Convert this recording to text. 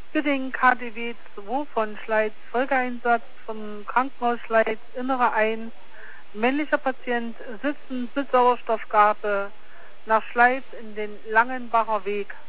Bedingt KDW 2 von Schleiz, Folgeeinsatz vom Krankenhaus Schleiz, Innere ein. Männlicher Patient sitzend mit Sauerstoffgabe nach Schleiz in den Langenbacher Weg.